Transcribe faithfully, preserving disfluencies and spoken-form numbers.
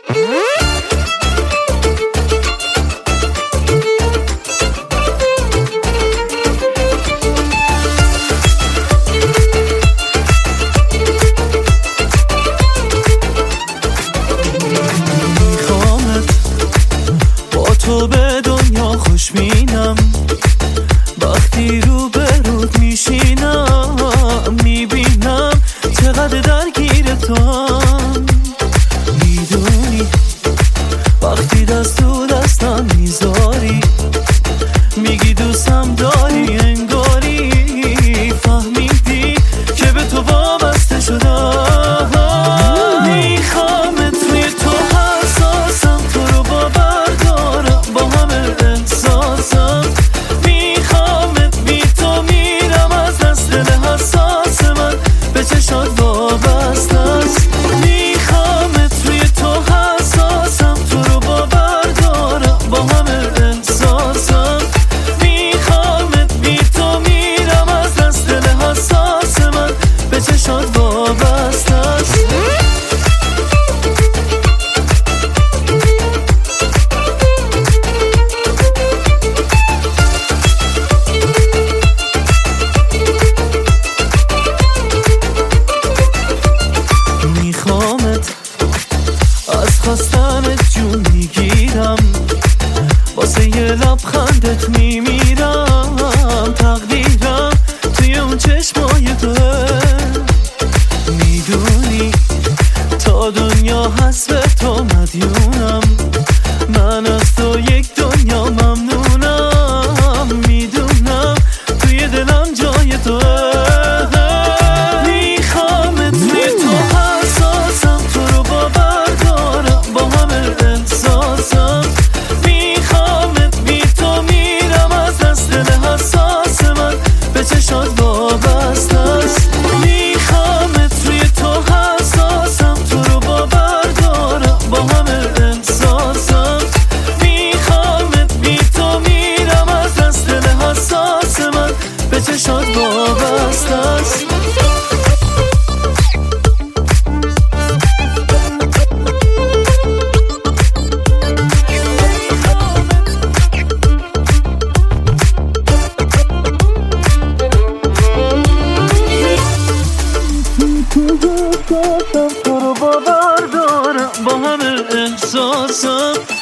تو به دنیا خوشبینم، وقتی رو به رود میشینم میبینم چقدر درگیر تو هم. میدونی وقتی دست تو دستم میذاری، میگی دوستم داری، انگاری فهمیدی که به تو وابسته شدم. از خواستنت جون میگیرم، واسه یه لبخندت میمیرم. تقدیرم توی اون چشمای توه، میدونی تا دنیا هست به تو مدیونم. من از تو یک دنیا ممنونم، میدونم توی دلم جای توه. چشات وابسته است. تو رو باور دارم با همه احساسم.